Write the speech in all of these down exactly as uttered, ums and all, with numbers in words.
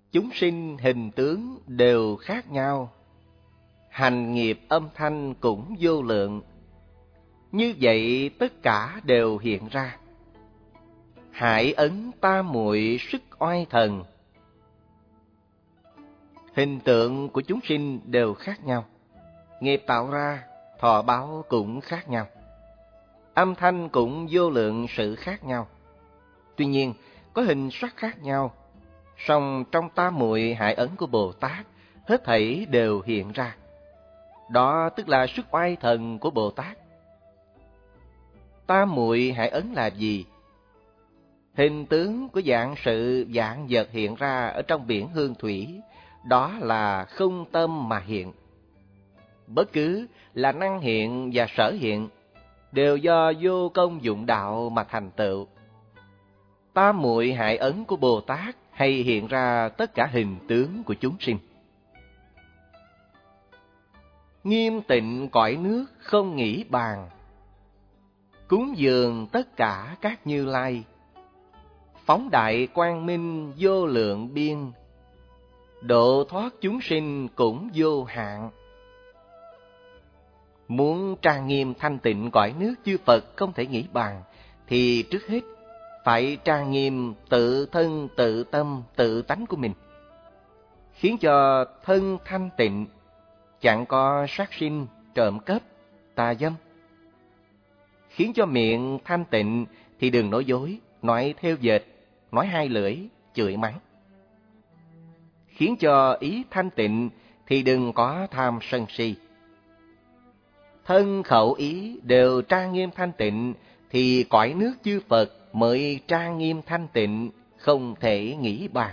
chúng sinh hình tướng đều khác nhau, hành nghiệp âm thanh cũng vô lượng. Như vậy tất cả đều hiện ra. Hải ấn tam muội sức oai thần. Hình tượng của chúng sinh đều khác nhau, nghiệp tạo ra, thọ báo cũng khác nhau. Âm thanh cũng vô lượng sự khác nhau. Tuy nhiên, có hình sắc khác nhau, song trong tam muội hải ấn của Bồ Tát, hết thảy đều hiện ra. Đó tức là sức oai thần của Bồ Tát. Tam muội hải ấn là gì? Hình tướng của dạng sự dạng vật hiện ra ở trong biển hương thủy, đó là không tâm mà hiện. Bất cứ là năng hiện và sở hiện, đều do vô công dụng đạo mà thành tựu. Tam muội hải ấn của Bồ Tát hay hiện ra tất cả hình tướng của chúng sinh. Nghiêm tịnh cõi nước không nghĩ bàn, cúng dường tất cả các Như Lai. Phóng đại quang minh vô lượng biên, độ thoát chúng sinh cũng vô hạn. Muốn trang nghiêm thanh tịnh cõi nước chư Phật không thể nghĩ bàn, thì trước hết phải trang nghiêm tự thân, tự tâm, tự tánh của mình, khiến cho thân thanh tịnh, chẳng có sát sinh, trộm cắp, tà dâm. Khiến cho miệng thanh tịnh thì đừng nói dối, nói theo dệt, nói hai lưỡi, chửi mắng. Khiến cho ý thanh tịnh thì đừng có tham sân si. Thân khẩu ý đều trang nghiêm thanh tịnh, thì cõi nước chư Phật mới trang nghiêm thanh tịnh, không thể nghĩ bàn.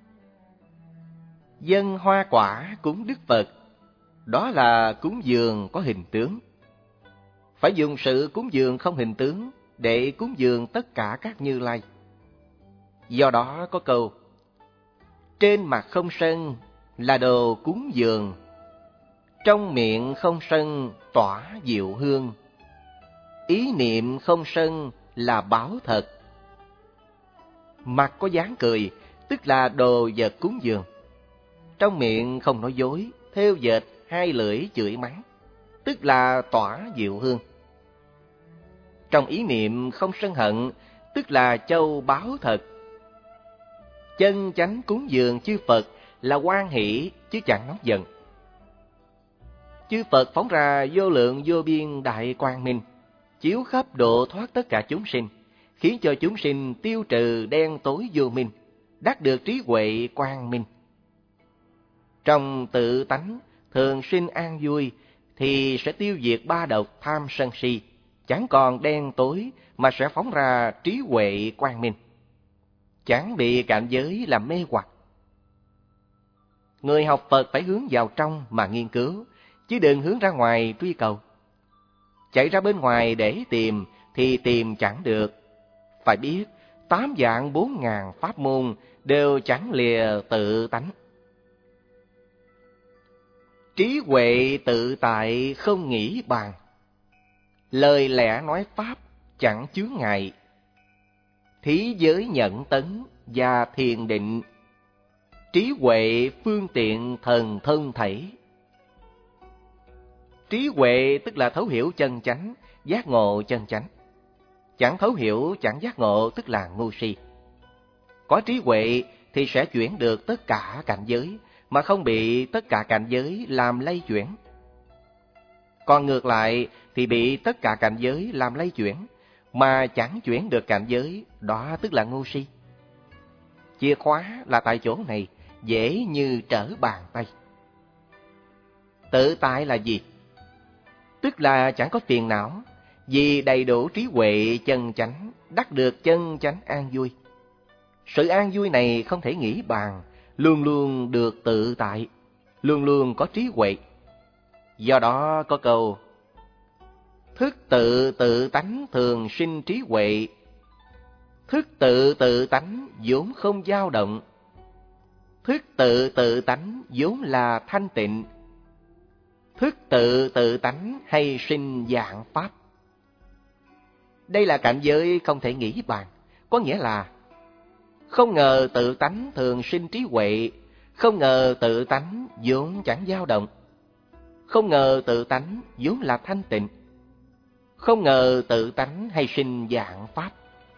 Dâng hoa quả cúng Đức Phật, đó là cúng dường có hình tướng. Phải dùng sự cúng dường không hình tướng để cúng dường tất cả các Như Lai. Do đó có câu: trên mặt không sân là đồ cúng dường, trong miệng không sân tỏa diệu hương. Ý niệm không sân là báo thật. Mặt có dáng cười, tức là đồ vật cúng dường. Trong miệng không nói dối, thêu dệt, hai lưỡi chửi mắng, tức là tỏa diệu hương. Trong ý niệm không sân hận, tức là châu báu thật. Chân chánh cúng dường chư Phật là hoan hỷ chứ chẳng nóng giận. Chư Phật phóng ra vô lượng vô biên đại quang minh, chiếu khắp độ thoát tất cả chúng sinh, khiến cho chúng sinh tiêu trừ đen tối vô minh, đắc được trí huệ quang minh. Trong tự tánh thường sinh an vui, thì sẽ tiêu diệt ba độc tham sân si, chẳng còn đen tối mà sẽ phóng ra trí huệ quang minh, chẳng bị cảnh giới làm mê hoặc. Người học Phật phải hướng vào trong mà nghiên cứu, chứ đừng hướng ra ngoài truy cầu. Chạy ra bên ngoài để tìm thì tìm chẳng được. Phải biết tám vạn bốn ngàn pháp môn đều chẳng lìa tự tánh. Trí huệ tự tại không nghĩ bàn, lời lẽ nói pháp chẳng chướng ngại. Thí giới nhận tấn và thiền định, trí huệ phương tiện thần thông thảy. Trí huệ tức là thấu hiểu chân chánh, giác ngộ chân chánh. Chẳng thấu hiểu, chẳng giác ngộ tức là ngu si. Có trí huệ thì sẽ chuyển được tất cả cảnh giới, mà không bị tất cả cảnh giới làm lay chuyển. Còn ngược lại thì bị tất cả cảnh giới làm lay chuyển, mà chẳng chuyển được cảnh giới, đó tức là ngu si. Chìa khóa là tại chỗ này, dễ như trở bàn tay. Tự tại là gì? Tức là chẳng có phiền não, vì đầy đủ trí huệ chân chánh, đắc được chân chánh an vui. Sự an vui này không thể nghĩ bàn, luôn luôn được tự tại, luôn luôn có trí huệ. Do đó có câu: thức tự tự tánh thường sinh trí huệ, thức tự tự tánh vốn không dao động, thức tự tự tánh vốn là thanh tịnh, thức tự tự tánh hay sinh dạng pháp. Đây là cảnh giới không thể nghĩ bàn, có nghĩa là không ngờ tự tánh thường sinh trí huệ, Không ngờ tự tánh vốn chẳng dao động. Không ngờ tự tánh vốn là thanh tịnh. Không ngờ tự tánh hay sinh dạng pháp.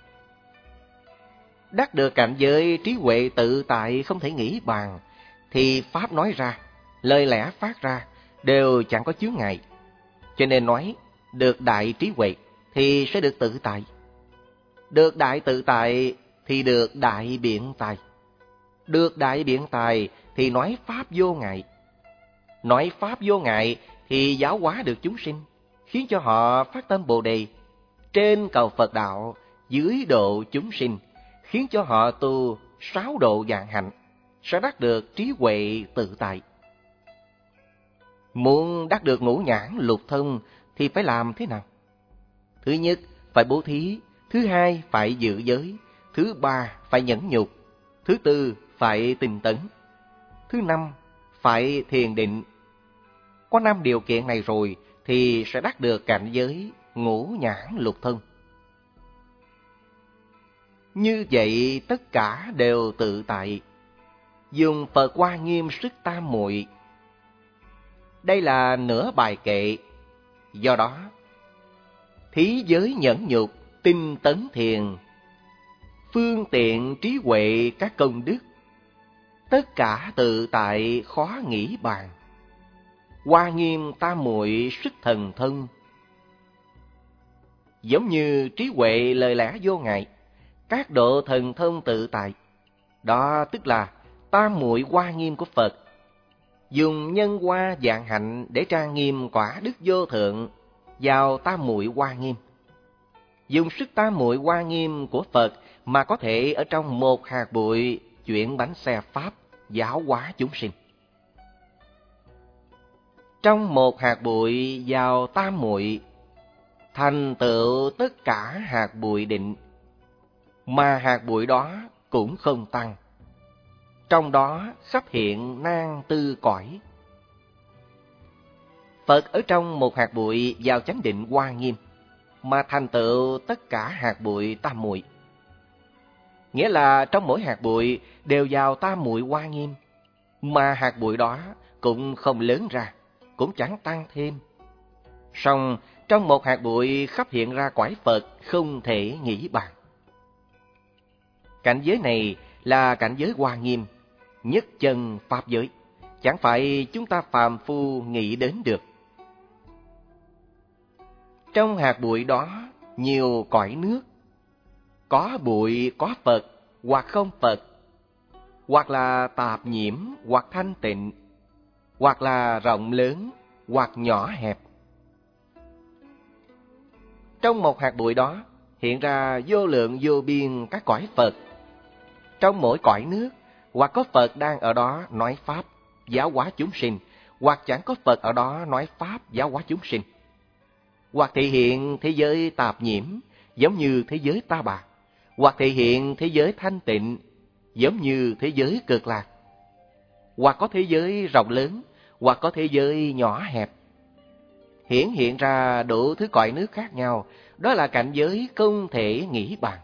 Đắc được cảnh giới trí huệ tự tại không thể nghĩ bàn, thì pháp nói ra, lời lẽ phát ra đều chẳng có chướng ngại. Cho nên nói, được đại trí huệ thì sẽ được tự tại. Được đại tự tại thì được đại biện tài. Được đại biện tài thì nói pháp vô ngại. Nói pháp vô ngại thì giáo hóa được chúng sinh, khiến cho họ phát tâm Bồ Đề, trên cầu Phật đạo, dưới độ chúng sinh, khiến cho họ tu sáu độ vạn hạnh, sẽ đắc được trí huệ tự tại. Muốn đắc được ngũ nhãn lục thông thì phải làm thế nào? Thứ nhất, phải bố thí. Thứ hai, phải giữ giới. Thứ ba, phải nhẫn nhục. Thứ tư, phải tinh tấn. Thứ năm, phải thiền định. Có năm điều kiện này rồi thì sẽ đắc được cảnh giới ngũ nhãn lục thông. Như vậy tất cả đều tự tại, dùng Phật Hoa Nghiêm sức tam muội. Đây là nửa bài kệ. Do đó, thí giới nhẫn nhục, tinh tấn thiền, phương tiện trí huệ các công đức, tất cả tự tại khó nghĩ bàn. Hoa Nghiêm tam muội sức thần thông. Giống như trí huệ lời lẽ vô ngại, các độ thần thông tự tại. Đó tức là tam muội Hoa Nghiêm của Phật, dùng nhân hoa vạn hạnh để trang nghiêm quả đức vô thượng vào tam muội Hoa Nghiêm. Dùng sức tam muội Hoa Nghiêm của Phật mà có thể ở trong một hạt bụi chuyển bánh xe pháp, giáo hóa chúng sinh. Trong một hạt bụi vào tam muội, thành tựu tất cả hạt bụi định, mà hạt bụi đó cũng không tăng. Trong đó khắp hiện nan tư cõi. Phật ở trong một hạt bụi vào chánh định Hoa Nghiêm, mà thành tựu tất cả hạt bụi tam muội. Nghĩa là trong mỗi hạt bụi đều vào tam muội Hoa Nghiêm, mà hạt bụi đó cũng không lớn ra, cũng chẳng tăng thêm. Song trong một hạt bụi khắp hiện ra cõi Phật không thể nghĩ bàn. Cảnh giới này là cảnh giới Hoa Nghiêm, nhất chân pháp giới, chẳng phải chúng ta phàm phu nghĩ đến được. Trong hạt bụi đó nhiều cõi nước, có bụi có Phật hoặc không Phật, hoặc là tạp nhiễm hoặc thanh tịnh, hoặc là rộng lớn hoặc nhỏ hẹp. Trong một hạt bụi đó hiện ra vô lượng vô biên các cõi Phật. Trong mỗi cõi nước, hoặc có Phật đang ở đó nói pháp, giáo hóa chúng sinh, hoặc chẳng có Phật ở đó nói pháp, giáo hóa chúng sinh. Hoặc thể hiện thế giới tạp nhiễm, giống như thế giới Ta Bà, hoặc thể hiện thế giới thanh tịnh, giống như thế giới Cực Lạc. Hoặc có thế giới rộng lớn, hoặc có thế giới nhỏ hẹp. Hiển hiện ra đủ thứ cõi nước khác nhau, đó là cảnh giới không thể nghĩ bàn.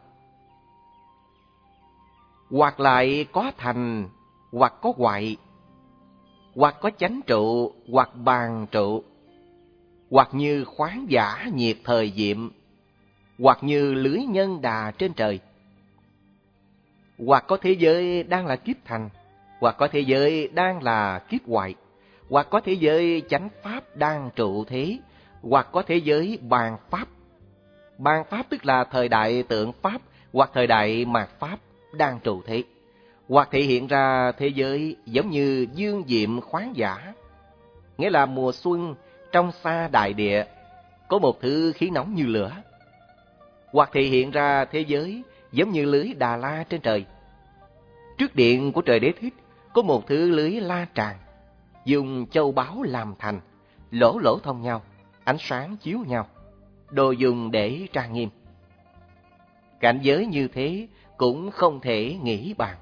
Hoặc lại có thành, hoặc có hoại, hoặc có chánh trụ, hoặc bàn trụ, hoặc như khoáng giả nhiệt thời diệm, hoặc như lưới nhân đà trên trời. Hoặc có thế giới đang là kiếp thành, hoặc có thế giới đang là kiếp hoại, hoặc có thế giới chánh pháp đang trụ thế, hoặc có thế giới bàn pháp. Bàn pháp tức là thời đại tượng pháp, hoặc thời đại mạt pháp đang trụ thế, hoặc thể hiện ra thế giới giống như dương diệm khoáng giả, nghĩa là mùa xuân trong xa đại địa có một thứ khí nóng như lửa. Hoặc thể hiện ra thế giới giống như lưới Đà La trên trời. Trước điện của trời Đế Thích có một thứ lưới la tràng, dùng châu báu làm thành, lỗ lỗ thông nhau, ánh sáng chiếu nhau, đồ dùng để trang nghiêm. Cảnh giới như thế cũng không thể nghĩ bàn.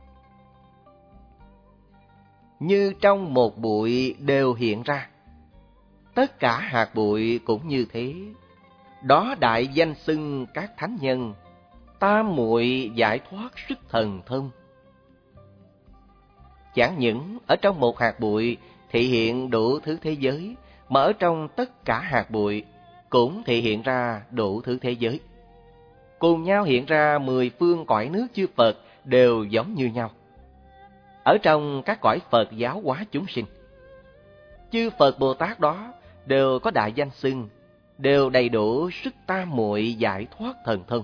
Như trong một bụi đều hiện ra, tất cả hạt bụi cũng như thế. Đó đại danh xưng các thánh nhân, tam muội giải thoát sức thần thông. chẳng những ở trong một hạt bụi thị hiện đủ thứ thế giới, mà ở trong tất cả hạt bụi cũng thị hiện ra đủ thứ thế giới. Cùng nhau hiện ra mười phương cõi nước chư Phật đều giống như nhau. Ở trong các cõi Phật giáo hóa chúng sinh, chư Phật Bồ Tát đó đều có đại danh xưng, đều đầy đủ sức tam muội giải thoát thần thông.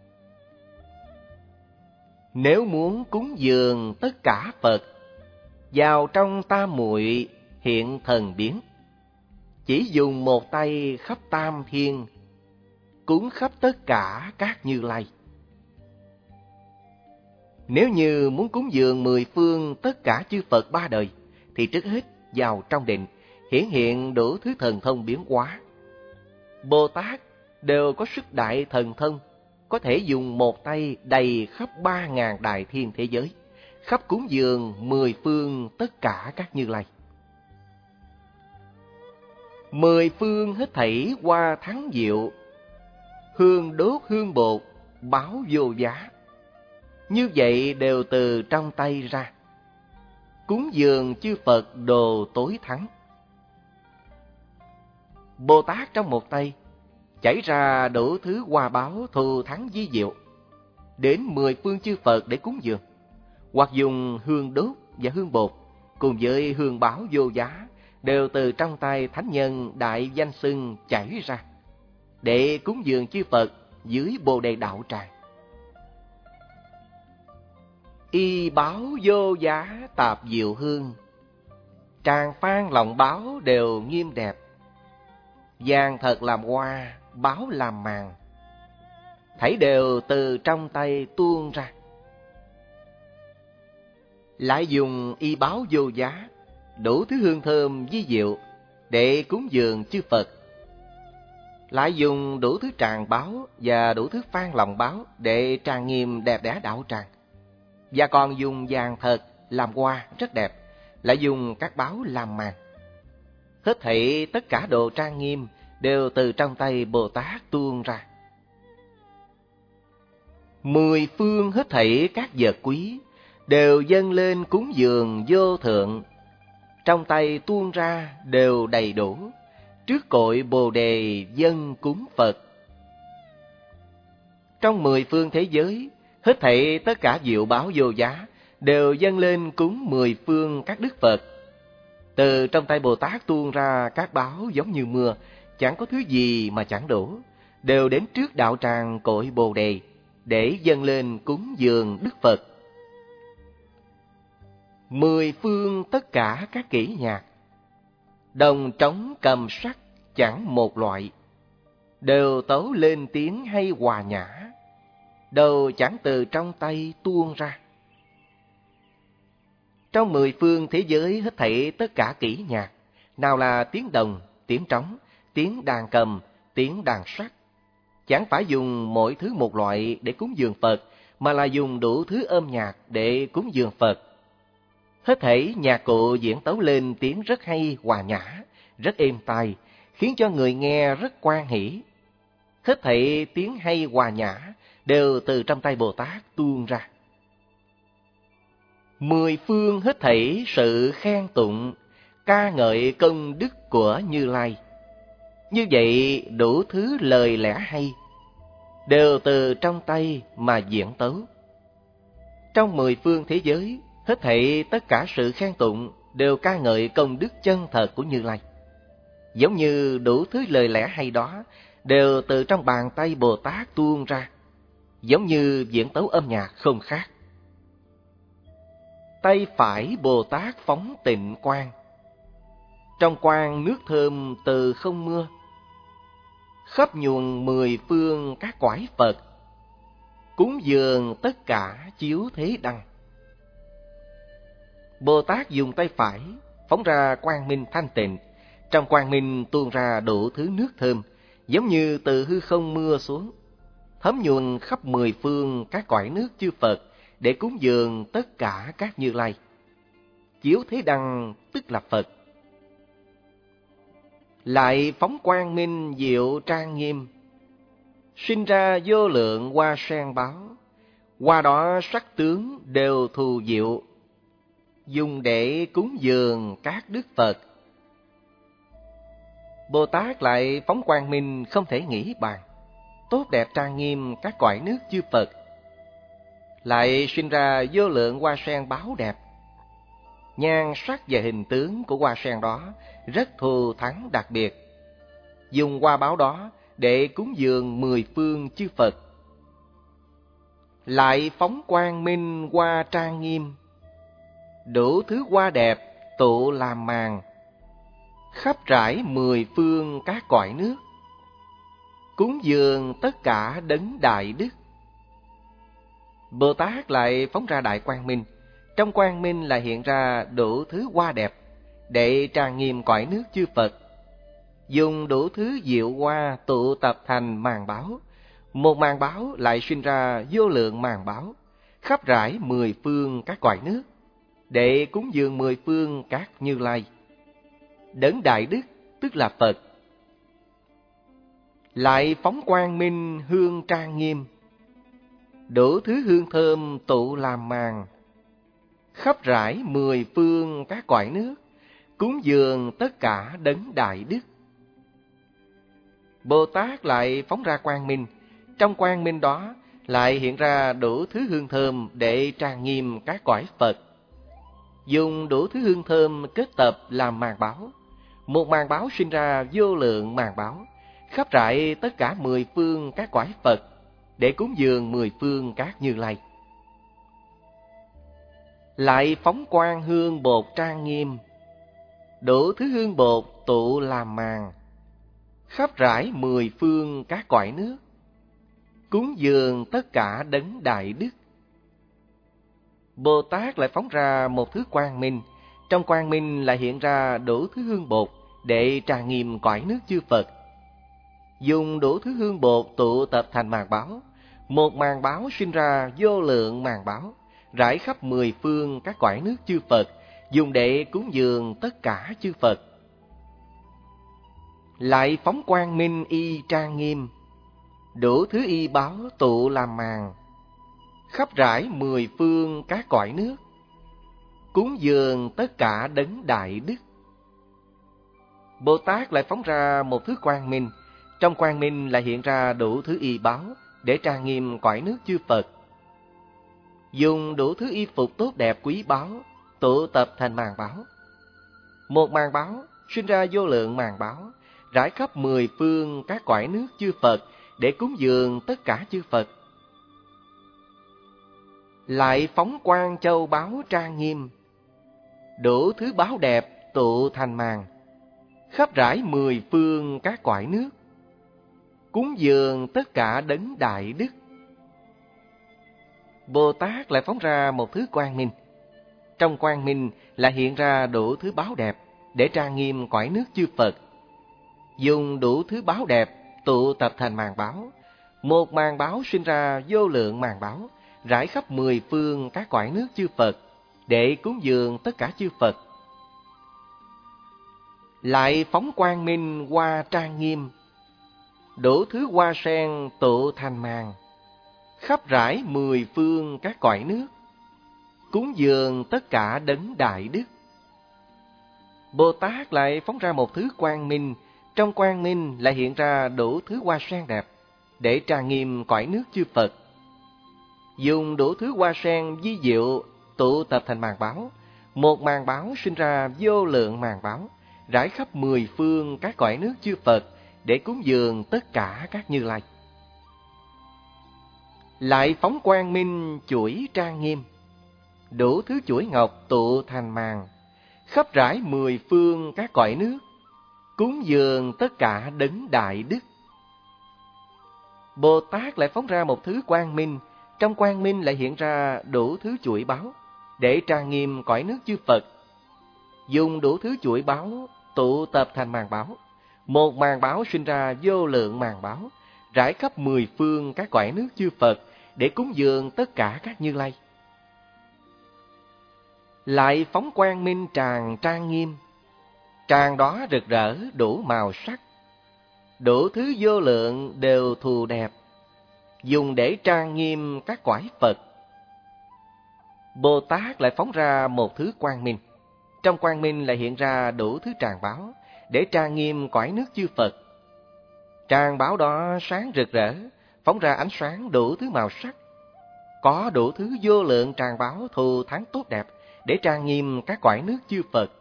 Nếu muốn cúng dường tất cả Phật, vào trong tam muội hiện thần biến, chỉ dùng một tay khắp tam thiên, cúng khắp tất cả các Như Lai. Nếu như muốn cúng dường mười phương tất cả chư Phật ba đời, thì trước hết vào trong định, hiển hiện đủ thứ thần thông biến hóa. Bồ Tát đều có sức đại thần thông, có thể dùng một tay đầy khắp ba ngàn đại thiên thế giới, khắp cúng dường mười phương tất cả các Như Lai. Mười phương hết thảy hoa thắng diệu, hương đốt hương bột, báo vô giá. Như vậy đều từ trong tay ra, cúng dường chư Phật đồ tối thắng. Bồ Tát trong một tay chảy ra đủ thứ hoa báo thù thắng di diệu, đến mười phương chư Phật để cúng dường, hoặc dùng hương đốt và hương bột cùng với hương báo vô giá đều từ trong tay thánh nhân đại danh xưng chảy ra, để cúng dường chư Phật dưới Bồ Đề đạo tràng. Y báo vô giá tạp diệu hương, tràng phan lòng báo đều nghiêm đẹp. Vàng thật làm hoa, báo làm màng, thảy đều từ trong tay tuôn ra. Lại dùng y báo vô giá, đủ thứ hương thơm vi diệu để cúng dường chư Phật. Lại dùng đủ thứ tràng báo và đủ thứ phan lòng báo để trang nghiêm đẹp đẽ đạo tràng. Và còn dùng vàng thật làm hoa rất đẹp, lại dùng các báo làm màng. Hết thảy tất cả đồ trang nghiêm đều từ trong tay Bồ Tát tuôn ra. Mười phương hết thảy các vật quý đều dâng lên cúng dường vô thượng, trong tay tuôn ra đều đầy đủ, trước cội Bồ Đề dâng cúng Phật. Trong mười phương thế giới, hết thảy tất cả diệu báo vô giá đều dâng lên cúng mười phương các đức Phật. Từ trong tay Bồ Tát tuôn ra các báo giống như mưa, chẳng có thứ gì mà chẳng đủ, đều đến trước đạo tràng cội Bồ Đề để dâng lên cúng dường Đức Phật. Mười phương tất cả các kỹ nhạc, đồng trống cầm sắc chẳng một loại, đều tấu lên tiếng hay hòa nhã, đâu chẳng từ trong tay tuôn ra. Trong mười phương thế giới hết thảy tất cả kỹ nhạc, nào là tiếng đồng, tiếng trống, tiếng đàn cầm, tiếng đàn sắc, chẳng phải dùng mỗi thứ một loại để cúng dường Phật, mà là dùng đủ thứ âm nhạc để cúng dường Phật. Hết thảy nhạc cụ diễn tấu lên tiếng rất hay hòa nhã, rất êm tai, khiến cho người nghe rất hoan hỷ. Hết thảy tiếng hay hòa nhã đều từ trong tay Bồ Tát tuôn ra. Mười phương hết thảy sự khen tụng, ca ngợi công đức của Như Lai. Như vậy đủ thứ lời lẽ hay đều từ trong tay mà diễn tấu. Trong mười phương thế giới, hết thảy tất cả sự khen tụng đều ca ngợi công đức chân thật của Như Lai. Giống như đủ thứ lời lẽ hay đó đều từ trong bàn tay Bồ Tát tuôn ra, giống như diễn tấu âm nhạc không khác. Tay phải Bồ Tát phóng tịnh quang, trong quang nước thơm từ không mưa, khắp nhuần mười phương các cõi Phật, cúng dường tất cả chiếu thế đăng. Bồ Tát dùng tay phải phóng ra quang minh thanh tịnh, trong quang minh tuôn ra đủ thứ nước thơm, giống như từ hư không mưa xuống, thấm nhuần khắp mười phương các cõi nước chư Phật để cúng dường tất cả các Như Lai. Chiếu thế đăng tức là Phật. Lại phóng quang minh diệu trang nghiêm, sinh ra vô lượng hoa sen báo, hoa đó sắc tướng đều thù diệu, dùng để cúng dường các đức Phật. Bồ Tát lại phóng quang minh không thể nghĩ bàn, tốt đẹp trang nghiêm các cõi nước chư Phật. Lại sinh ra vô lượng hoa sen báo đẹp. Nhan sắc và hình tướng của hoa sen đó rất thù thắng đặc biệt. Dùng hoa báo đó để cúng dường mười phương chư Phật. Lại phóng quang minh hoa trang nghiêm, đủ thứ hoa đẹp tụ làm màn, khắp trải mười phương các cõi nước, cúng dường tất cả đấng đại đức. Bồ Tát lại phóng ra đại quang minh, trong quang minh là hiện ra đủ thứ hoa đẹp để trang nghiêm cõi nước chư Phật. Dùng đủ thứ diệu hoa tụ tập thành màn báo, một màn báo lại sinh ra vô lượng màn báo, khắp rải mười phương các cõi nước, để cúng dường mười phương các Như Lai. Đấng đại đức tức là Phật. Lại phóng quang minh hương trang nghiêm, đủ thứ hương thơm tụ làm màn, khắp rải mười phương các cõi nước, cúng dường tất cả đấng đại đức. Bồ Tát lại phóng ra quang minh, trong quang minh đó lại hiện ra đủ thứ hương thơm để trang nghiêm các cõi Phật. Dùng đủ thứ hương thơm kết tập làm màn báo, một màn báo sinh ra vô lượng màn báo, khắp rải tất cả mười phương các cõi Phật, để cúng dường mười phương các Như Lai. Lại phóng quang hương bột trang nghiêm, đủ thứ hương bột tụ làm màn, khắp rải mười phương các cõi nước, cúng dường tất cả đấng đại đức. Bồ Tát lại phóng ra một thứ quang minh, trong quang minh lại hiện ra đủ thứ hương bột để trang nghiêm cõi nước chư Phật. Dùng đủ thứ hương bột tụ tập thành màn báo, một màn báo sinh ra vô lượng màn báo, rải khắp mười phương các cõi nước chư Phật, dùng để cúng dường tất cả chư Phật. Lại phóng quang minh y trang nghiêm, đủ thứ y báo tụ làm màn, khắp rải mười phương các cõi nước, cúng dường tất cả đấng đại đức. Bồ Tát lại phóng ra một thứ quang minh, trong quang minh lại hiện ra đủ thứ y báo để trang nghiêm cõi nước chư Phật. Dùng đủ thứ y phục tốt đẹp quý báu tụ tập thành màn báo, một màn báo sinh ra vô lượng màn báo, rải khắp mười phương các cõi nước chư Phật, để cúng dường tất cả chư Phật. Lại phóng quang châu báu trang nghiêm, đủ thứ báo đẹp tụ thành màn, khắp rải mười phương các cõi nước, cúng dường tất cả đấng đại đức. Bồ Tát lại phóng ra một thứ quang minh, trong quang minh là hiện ra đủ thứ báo đẹp để trang nghiêm cõi nước chư Phật. Dùng đủ thứ báo đẹp tụ tập thành màn báo, một màn báo sinh ra vô lượng màn báo, rải khắp mười phương các cõi nước chư Phật, để cúng dường tất cả chư Phật. Lại phóng quang minh hoa trang nghiêm, đủ thứ hoa sen tụ thành màn, khắp rải mười phương các cõi nước, cúng dường tất cả đấng đại đức. Bồ Tát lại phóng ra một thứ quang minh, trong quang minh lại hiện ra đủ thứ hoa sen đẹp để trang nghiêm cõi nước chư Phật. Dùng đủ thứ hoa sen vi diệu tụ tập thành màn báo, một màn báo sinh ra vô lượng màn báo, rải khắp mười phương các cõi nước chư Phật, để cúng dường tất cả các Như Lai. Lại phóng quang minh chuỗi trang nghiêm, đủ thứ chuỗi ngọc tụ thành màn, khắp rải mười phương các cõi nước, cúng dường tất cả đấng đại đức. Bồ Tát lại phóng ra một thứ quang minh, trong quang minh lại hiện ra đủ thứ chuỗi báo để trang nghiêm cõi nước chư Phật. Dùng đủ thứ chuỗi báo tụ tập thành màn báo, một màn báo sinh ra vô lượng màn báo, rải khắp mười phương các cõi nước chư Phật, để cúng dường tất cả các Như Lai. Lại phóng quang minh tràng trang nghiêm, tràng đó rực rỡ đủ màu sắc, đủ thứ vô lượng đều thù đẹp, dùng để trang nghiêm các cõi Phật. Bồ Tát lại phóng ra một thứ quang minh. Trong quang minh lại hiện ra đủ thứ tràng báo, để trang nghiêm cõi nước chư Phật. Tràng báo đó sáng rực rỡ, phóng ra ánh sáng đủ thứ màu sắc. Có đủ thứ vô lượng tràng báo thù thắng tốt đẹp, để trang nghiêm các cõi nước chư Phật.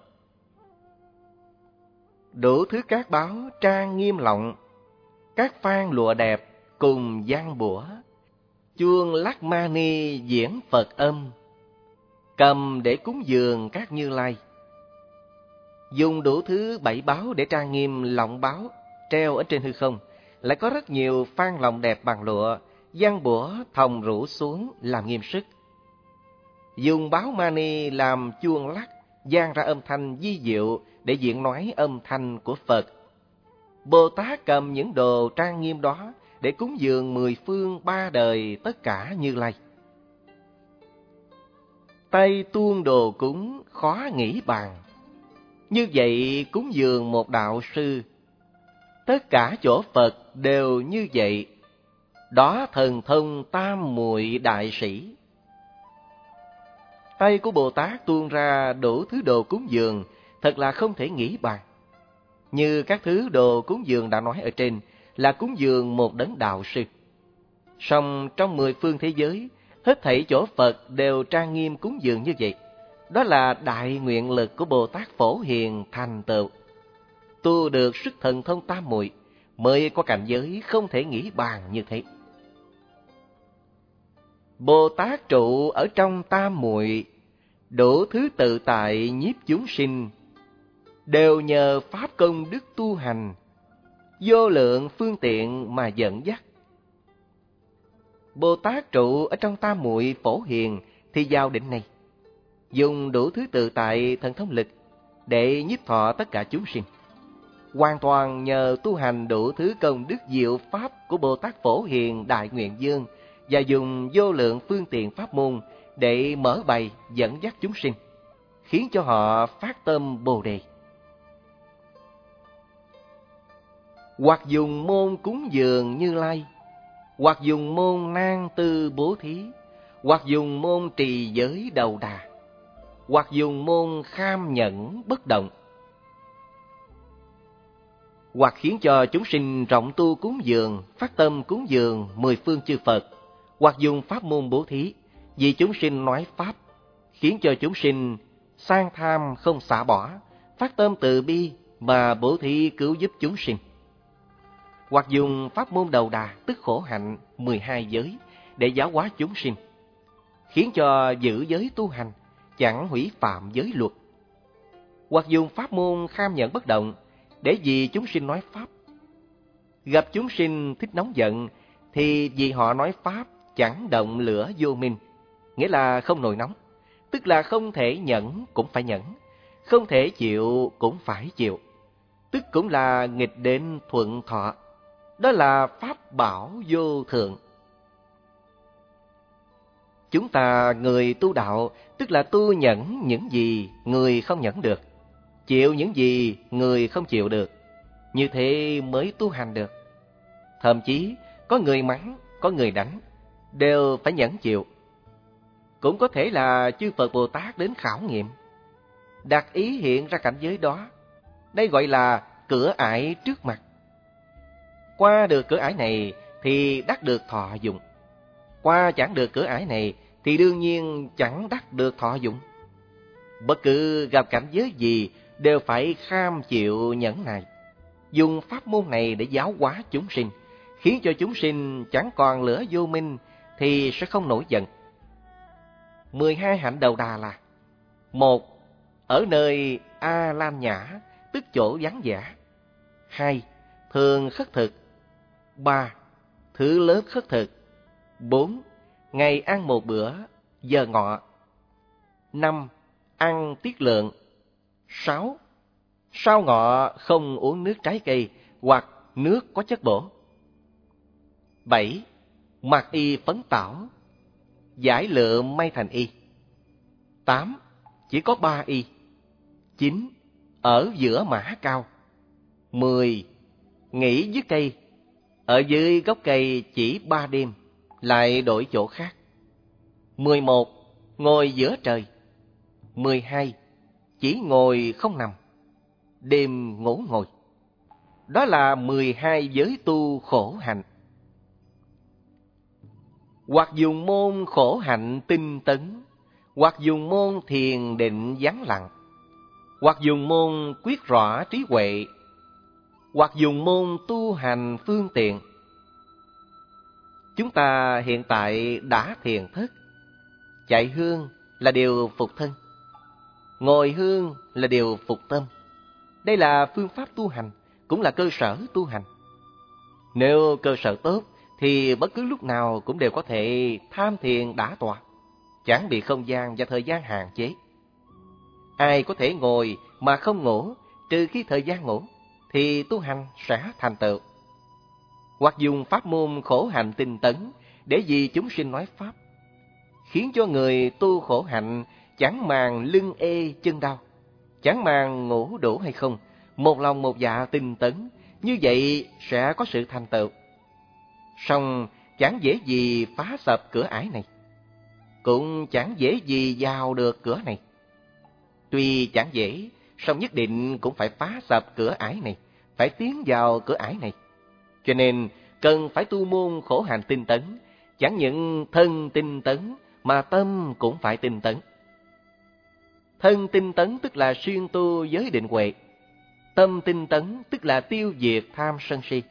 Đủ thứ các báo trang nghiêm lọng, các phan lụa đẹp cùng giăng bủa, chuông lắc mani diễn Phật âm, cầm để cúng dường các Như Lai. Dùng đủ thứ bảy báo để trang nghiêm lọng báo treo ở trên hư không, lại có rất nhiều phan lọng đẹp bằng lụa, giăng bủa thòng rủ xuống làm nghiêm sức. Dùng báo mani làm chuông lắc, giang ra âm thanh di diệu để diễn nói âm thanh của Phật. Bồ Tát cầm những đồ trang nghiêm đó để cúng dường mười phương ba đời tất cả Như Lai. Tay tuôn đồ cúng khó nghĩ bàn, như vậy cúng dường một đạo sư. Tất cả chỗ Phật đều như vậy, đó thần thông tam muội đại sĩ. Tay của Bồ Tát tuôn ra đủ thứ đồ cúng dường, thật là không thể nghĩ bàn. Như các thứ đồ cúng dường đã nói ở trên là cúng dường một đấng đạo sư. Song trong mười phương thế giới, hết thảy chỗ Phật đều trang nghiêm cúng dường như vậy. Đó là đại nguyện lực của Bồ Tát Phổ Hiền thành tựu. Tu được sức thần thông tam muội mới có cảnh giới không thể nghĩ bàn như thế. Bồ Tát trụ ở trong tam muội, đủ thứ tự tại nhiếp chúng sinh, đều nhờ pháp công đức tu hành, vô lượng phương tiện mà dẫn dắt. Bồ Tát trụ ở trong tam muội Phổ Hiền thì vào định này, dùng đủ thứ tự tại thần thông lực để nhiếp thọ tất cả chúng sinh. Hoàn toàn nhờ tu hành đủ thứ công đức diệu pháp của Bồ Tát Phổ Hiền Đại Nguyện Dương, và dùng vô lượng phương tiện pháp môn để mở bày dẫn dắt chúng sinh, khiến cho họ phát tâm Bồ Đề. Hoặc dùng môn cúng dường Như Lai, hoặc dùng môn nan tư bố thí, hoặc dùng môn trì giới đầu đà, hoặc dùng môn kham nhẫn bất động, hoặc khiến cho chúng sinh rộng tu cúng dường, phát tâm cúng dường mười phương chư Phật, hoặc dùng pháp môn bố thí, vì chúng sinh nói pháp, khiến cho chúng sinh sang tham không xả bỏ, phát tâm từ bi mà bố thí cứu giúp chúng sinh. Hoặc dùng pháp môn đầu đà, tức khổ hạnh mười hai giới để giáo hóa chúng sinh, khiến cho giữ giới tu hành, chẳng hủy phạm giới luật. Hoặc dùng pháp môn kham nhẫn bất động để vì chúng sinh nói pháp. Gặp chúng sinh thích nóng giận thì vì họ nói pháp chẳng động lửa vô minh, nghĩa là không nổi nóng, tức là không thể nhẫn cũng phải nhẫn, không thể chịu cũng phải chịu, tức cũng là nghịch đến thuận thọ. Đó là pháp bảo vô thượng. Chúng ta người tu đạo, tức là tu nhẫn những gì người không nhẫn được, chịu những gì người không chịu được, như thế mới tu hành được. Thậm chí có người mắng, có người đánh, đều phải nhẫn chịu. Cũng có thể là chư Phật Bồ Tát đến khảo nghiệm, đặt ý hiện ra cảnh giới đó. Đây gọi là cửa ải trước mặt. Qua được cửa ải này thì đắc được thọ dụng. Qua chẳng được cửa ải này thì đương nhiên chẳng đắc được thọ dụng. Bất cứ gặp cảnh giới gì đều phải kham chịu nhẫn nại, dùng pháp môn này để giáo hóa chúng sinh, khiến cho chúng sinh chẳng còn lửa vô minh thì sẽ không nổi giận. Mười hai hạnh đầu đà là: một, ở nơi A Lam Nhã, tức chỗ vắng vẻ. Hai, thường khất thực. Ba, thứ lớp khất thực. Bốn, ngày ăn một bữa, giờ ngọ. Năm, ăn tiết lượng. Sáu, sau ngọ không uống nước trái cây hoặc nước có chất bổ. Bảy, mặc y phấn tảo, giải lượm may thành y. Tám, chỉ có ba y. Chín, ở giữa mã cao. Mười, nghỉ dưới cây, ở dưới gốc cây chỉ ba đêm, lại đổi chỗ khác. Mười một, ngồi giữa trời. mười hai, chỉ ngồi không nằm, đêm ngủ ngồi. Đó là mười hai giới tu khổ hạnh. Hoặc dùng môn khổ hạnh tinh tấn, hoặc dùng môn thiền định vắng lặng, hoặc dùng môn quyết rõ trí huệ, hoặc dùng môn tu hành phương tiện. Chúng ta hiện tại đã thiền thất. Chạy hương là điều phục thân, ngồi hương là điều phục tâm. Đây là phương pháp tu hành, cũng là cơ sở tu hành. Nếu cơ sở tốt thì bất cứ lúc nào cũng đều có thể tham thiền đả tọa, chẳng bị không gian và thời gian hạn chế. Ai có thể ngồi mà không ngủ, trừ khi thời gian ngủ, thì tu hành sẽ thành tựu. Hoặc dùng pháp môn khổ hạnh tinh tấn để vì chúng sinh nói pháp, khiến cho người tu khổ hạnh chẳng màng lưng ê chân đau, chẳng màng ngủ đủ hay không, một lòng một dạ tinh tấn, như vậy sẽ có sự thành tựu. Song chẳng dễ gì phá sập cửa ải này, cũng chẳng dễ gì vào được cửa này. Tuy chẳng dễ, song nhất định cũng phải phá sập cửa ải này, phải tiến vào cửa ải này. Cho nên cần phải tu môn khổ hạnh tinh tấn, chẳng những thân tinh tấn mà tâm cũng phải tinh tấn. Thân tinh tấn tức là xuyên tu giới định huệ, tâm tinh tấn tức là tiêu diệt tham sân si.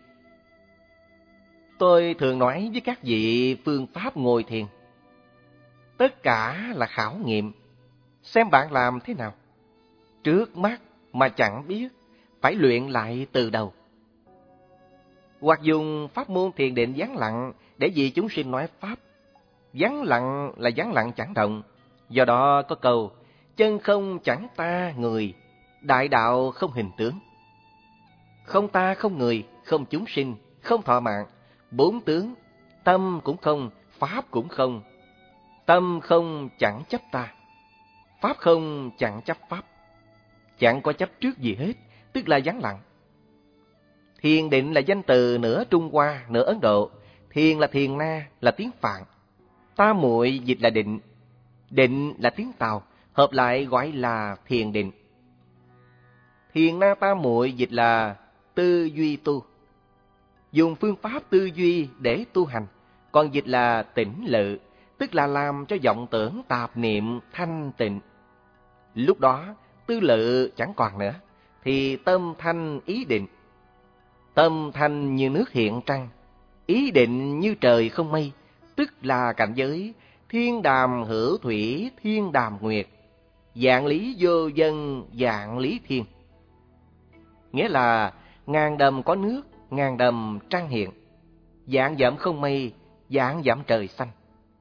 Tôi thường nói với các vị phương pháp ngồi thiền, tất cả là khảo nghiệm, xem bạn làm thế nào. Trước mắt mà chẳng biết, phải luyện lại từ đầu. Hoặc dùng pháp môn thiền định vắng lặng để vì chúng sinh nói pháp. Vắng lặng là vắng lặng chẳng động, do đó có câu chân không chẳng ta người, đại đạo không hình tướng. Không ta không người, không chúng sinh, không thọ mạng, bốn tướng, tâm cũng không, pháp cũng không. Tâm không chẳng chấp ta, pháp không chẳng chấp pháp. Chẳng có chấp trước gì hết, tức là vắng lặng. Thiền định là danh từ nửa Trung Hoa, nửa Ấn Độ. Thiền là thiền na, là tiếng Phạn. Ta muội dịch là định. Định là tiếng Tàu, hợp lại gọi là thiền định. Thiền na ta muội dịch là tư duy tu. Dùng phương pháp tư duy để tu hành, còn dịch là tỉnh lự, tức là làm cho vọng tưởng tạp niệm thanh tịnh. Lúc đó tư lự chẳng còn nữa, thì tâm thanh ý định. Tâm thanh như nước hiện trăng, ý định như trời không mây, tức là cảnh giới thiên đàm hữu thủy, thiên đàm nguyệt, vạn lý vô dân, vạn lý thiên. Nghĩa là ngàn đầm có nước, ngàn đầm trăng hiện, vạn dặm không mây, vạn dặm trời xanh.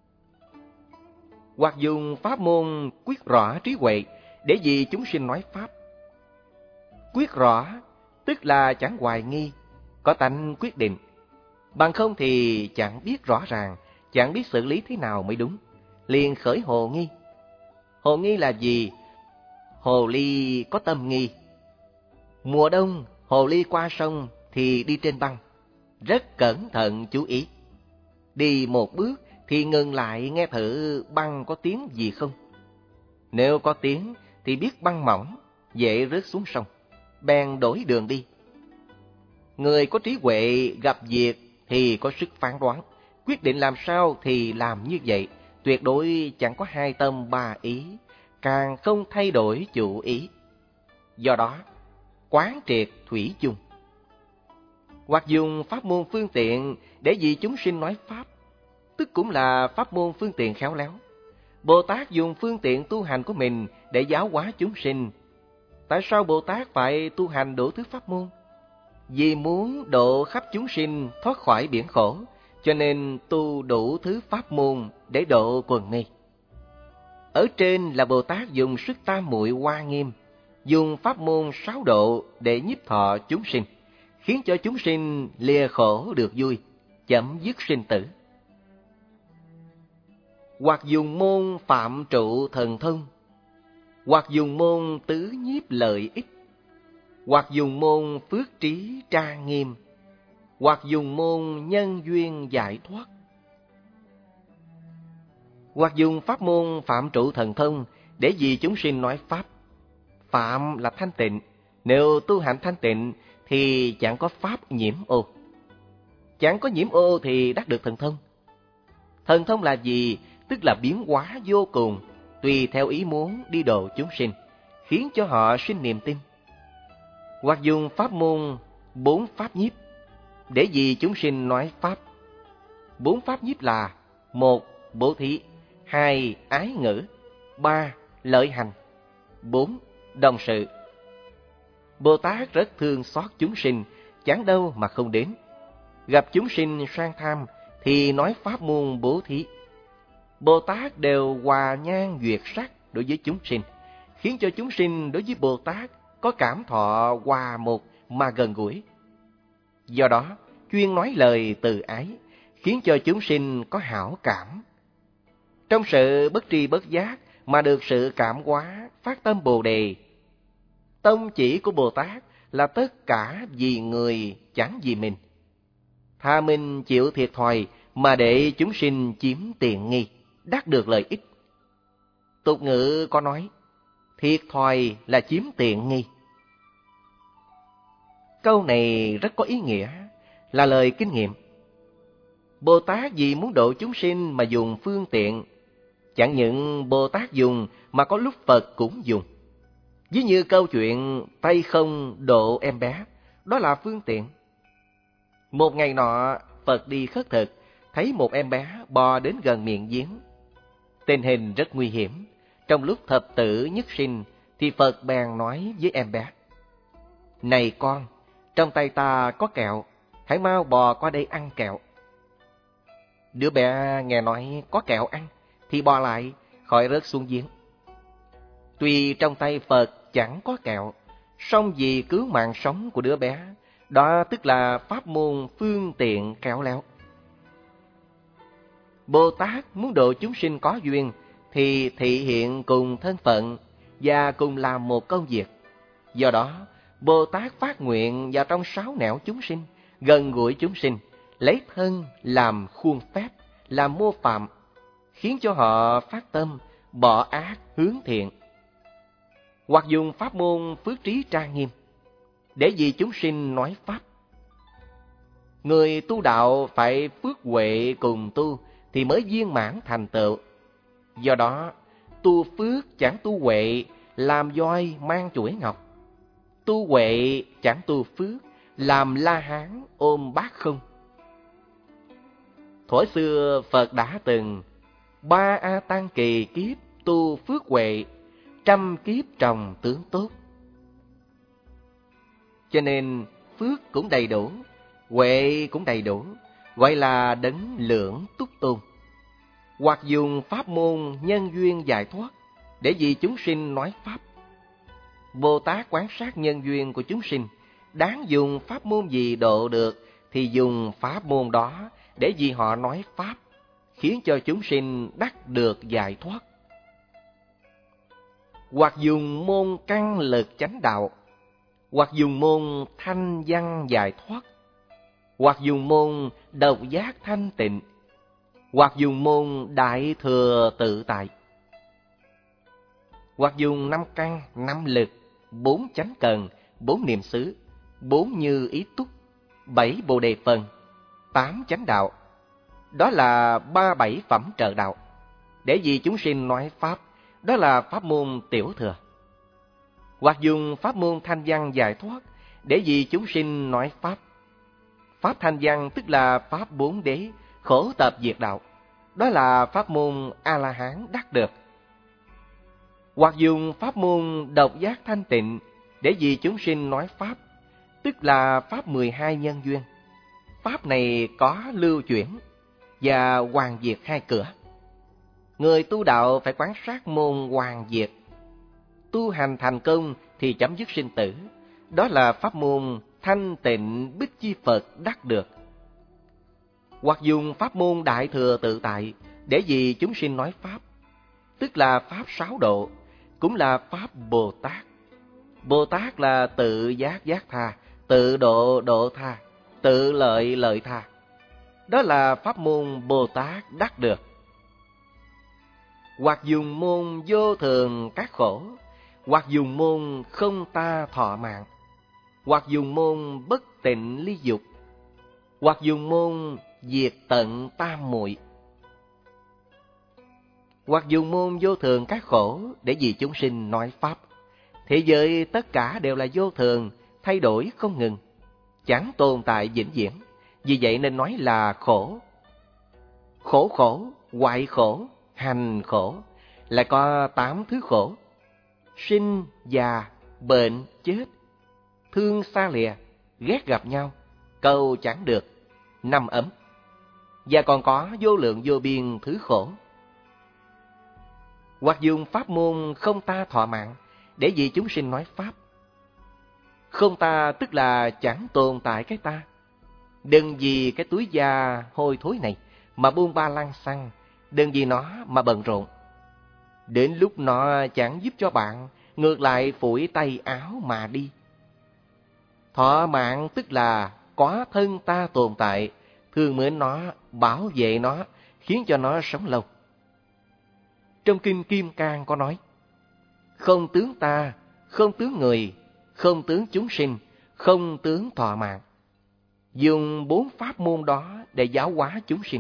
Hoặc dùng pháp môn quyết rõ trí huệ để vì chúng sinh nói pháp. Quyết rõ tức là chẳng hoài nghi, có tánh quyết định. Bằng không thì chẳng biết rõ ràng, chẳng biết xử lý thế nào mới đúng, liền khởi hồ nghi. Hồ nghi là gì? Hồ ly có tâm nghi. Mùa đông, hồ ly qua sông thì đi trên băng, rất cẩn thận chú ý. Đi một bước thì ngừng lại nghe thử băng có tiếng gì không. Nếu có tiếng thì biết băng mỏng, dễ rớt xuống sông, bèn đổi đường đi. Người có trí huệ gặp việc thì có sức phán đoán, quyết định làm sao thì làm như vậy, tuyệt đối chẳng có hai tâm ba ý, càng không thay đổi chủ ý. Do đó, quán triệt thủy chung. Hoặc dùng pháp môn phương tiện để vì chúng sinh nói pháp, tức cũng là pháp môn phương tiện khéo léo. Bồ Tát dùng phương tiện tu hành của mình để giáo hóa chúng sinh. Tại sao Bồ Tát phải tu hành đủ thứ pháp môn? Vì muốn độ khắp chúng sinh thoát khỏi biển khổ, cho nên tu đủ thứ pháp môn để độ quần nghi. Ở trên là Bồ Tát dùng sức tam muội Hoa Nghiêm, dùng pháp môn sáu độ để nhiếp thọ chúng sinh, khiến cho chúng sinh lìa khổ được vui, chấm dứt sinh tử. Hoặc dùng môn phạm trụ thần thông, hoặc dùng môn tứ nhiếp lợi ích, hoặc dùng môn phước trí trang nghiêm, hoặc dùng môn nhân duyên giải thoát. Hoặc dùng pháp môn phạm trụ thần thông để vì chúng sinh nói pháp. Phạm là thanh tịnh, nếu tu hành thanh tịnh thì chẳng có pháp nhiễm ô. Chẳng có nhiễm ô thì đắc được thần thông. Thần thông là gì? Tức là biến hóa vô cùng, tùy theo ý muốn đi độ chúng sinh, khiến cho họ sinh niềm tin. Hoặc dùng pháp môn bốn pháp nhiếp để vì chúng sinh nói pháp. Bốn pháp nhiếp là: một, bố thí; hai, ái ngữ; ba, lợi hành; bốn, đồng sự. Bồ Tát rất thương xót chúng sinh, chẳng đâu mà không đến. Gặp chúng sinh sang tham thì nói pháp môn bố thí. Bồ Tát đều hòa nhang duyệt sắc đối với chúng sinh, khiến cho chúng sinh đối với Bồ Tát có cảm thọ hòa một mà gần gũi. Do đó, chuyên nói lời từ ái, khiến cho chúng sinh có hảo cảm. Trong sự bất tri bất giác mà được sự cảm hóa, phát tâm Bồ Đề. Tông chỉ của Bồ Tát là tất cả vì người, chẳng vì mình. Tha mình chịu thiệt thòi mà để chúng sinh chiếm tiện nghi, đắc được lợi ích. Tục ngữ có nói, thiệt thòi là chiếm tiện nghi. Câu này rất có ý nghĩa, là lời kinh nghiệm. Bồ Tát vì muốn độ chúng sinh mà dùng phương tiện. Chẳng những Bồ Tát dùng mà có lúc Phật cũng dùng. Ví như câu chuyện tay không độ em bé, đó là phương tiện. Một ngày nọ, Phật đi khất thực, thấy một em bé bò đến gần miệng giếng. Tình hình rất nguy hiểm. Trong lúc thập tử nhất sinh, thì Phật bèn nói với em bé: Này con, trong tay ta có kẹo, hãy mau bò qua đây ăn kẹo. Đứa bé nghe nói có kẹo ăn, thì bò lại, khỏi rớt xuống giếng. Tuy trong tay Phật chẳng có kẹo, song vì cứu mạng sống của đứa bé, đó tức là pháp môn phương tiện khéo léo. Bồ Tát muốn độ chúng sinh có duyên, thì thị hiện cùng thân phận và cùng làm một công việc. Do đó, Bồ Tát phát nguyện vào trong sáu nẻo chúng sinh, gần gũi chúng sinh, lấy thân làm khuôn phép, làm mô phạm, khiến cho họ phát tâm, bỏ ác hướng thiện. Hoặc dùng pháp môn phước trí trang nghiêm, để vì chúng sinh nói pháp. Người tu đạo phải phước huệ cùng tu, thì mới viên mãn thành tựu. Do đó, tu phước chẳng tu huệ, làm voi mang chuỗi ngọc. Tu huệ chẳng tu phước, làm La Hán ôm bát không. Thuở xưa Phật đã từng ba A Tăng kỳ kiếp tu phước huệ, trăm kiếp trồng tướng tốt. Cho nên phước cũng đầy đủ, huệ cũng đầy đủ, gọi là đấng lưỡng túc tôn. Hoặc dùng pháp môn nhân duyên giải thoát, để vì chúng sinh nói pháp. Bồ Tát quán sát nhân duyên của chúng sinh, đáng dùng pháp môn gì độ được, thì dùng pháp môn đó để vì họ nói pháp, khiến cho chúng sinh đắc được giải thoát. Hoặc dùng môn căn lực chánh đạo, hoặc dùng môn thanh văn giải thoát, hoặc dùng môn độc giác thanh tịnh, hoặc dùng môn đại thừa tự tại, hoặc dùng năm căn, năm lực, bốn chánh cần, bốn niệm xứ, bốn như ý túc, bảy bồ đề phần, tám chánh đạo. Đó là ba bảy phẩm trợ đạo, để vì chúng sinh nói pháp, đó là pháp môn tiểu thừa. Hoặc dùng pháp môn thanh văn giải thoát, để vì chúng sinh nói pháp. Pháp thanh văn tức là pháp bốn đế, khổ tập diệt đạo, đó là pháp môn A-la-hán đắc được. Hoặc dùng pháp môn độc giác thanh tịnh, để vì chúng sinh nói pháp, tức là pháp mười hai nhân duyên. Pháp này có lưu chuyển và hoàn diệt hai cửa. Người tu đạo phải quán sát môn hoàn diệt. Tu hành thành công thì chấm dứt sinh tử, đó là pháp môn thanh tịnh Bích Chi Phật đắc được. Hoặc dùng pháp môn đại thừa tự tại, để vì chúng sinh nói pháp, tức là pháp sáu độ, cũng là pháp Bồ Tát. Bồ Tát là tự giác giác tha, tự độ độ tha, tự lợi lợi tha. Đó là pháp môn Bồ Tát đắc được. hoặc dùng môn vô thường các khổ, hoặc dùng môn không ta thọ mạng, hoặc dùng môn bất tịnh ly dục, hoặc dùng môn diệt tận tam muội, hoặc dùng môn vô thường các khổ để vì chúng sinh nói pháp. Thế giới tất cả đều là vô thường, thay đổi không ngừng, chẳng tồn tại vĩnh viễn, vì vậy nên nói là khổ. Khổ khổ, hoại khổ, hành khổ, lại có tám thứ khổ: sinh, già, bệnh, chết, thương xa lìa, ghét gặp nhau, cầu chẳng được, năm ấm, và còn có vô lượng vô biên thứ khổ. Hoặc dùng pháp môn không ta thọ mạng để vì chúng sinh nói pháp. Không ta tức là chẳng tồn tại cái ta. Đừng vì cái túi da hôi thối này mà buông ba lăng xăng, đừng vì nó mà bận rộn. Đến lúc nó chẳng giúp cho bạn, ngược lại phủi tay áo mà đi. Thọ mạng tức là có thân ta tồn tại, thương mến nó, bảo vệ nó, khiến cho nó sống lâu. Trong Kinh Kim Cang có nói: không tướng ta, không tướng người, không tướng chúng sinh, không tướng thọ mạng. Dùng bốn pháp môn đó để giáo hóa chúng sinh.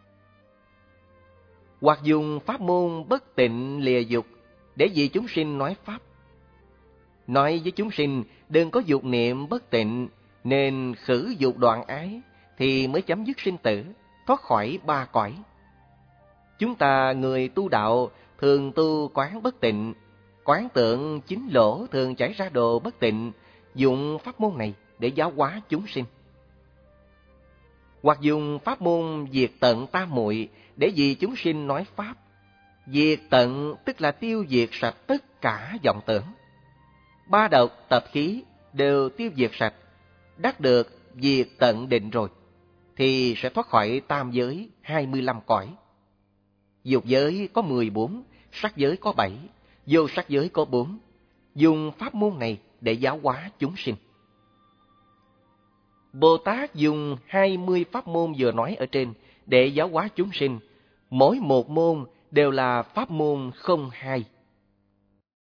Hoặc dùng pháp môn bất tịnh lìa dục để vì chúng sinh nói pháp. Nói với chúng sinh đừng có dục niệm bất tịnh, nên khử dục đoạn ái thì mới chấm dứt sinh tử, thoát khỏi ba cõi. Chúng ta người tu đạo thường tu quán bất tịnh, quán tượng chính lỗ thường chảy ra đồ bất tịnh, dụng pháp môn này để giáo hóa chúng sinh. Hoặc dùng pháp môn diệt tận tam muội để vì chúng sinh nói pháp. Diệt tận tức là tiêu diệt sạch tất cả vọng tưởng. Ba độc tập khí đều tiêu diệt sạch, đắc được diệt tận định rồi, thì sẽ thoát khỏi tam giới hai mươi lăm cõi. Dục giới có mười bốn, sắc giới có bảy, vô sắc giới có bốn. Dùng pháp môn này để giáo hóa chúng sinh. Bồ Tát dùng hai mươi pháp môn vừa nói ở trên để giáo hóa chúng sinh. Mỗi một môn đều là pháp môn không hai.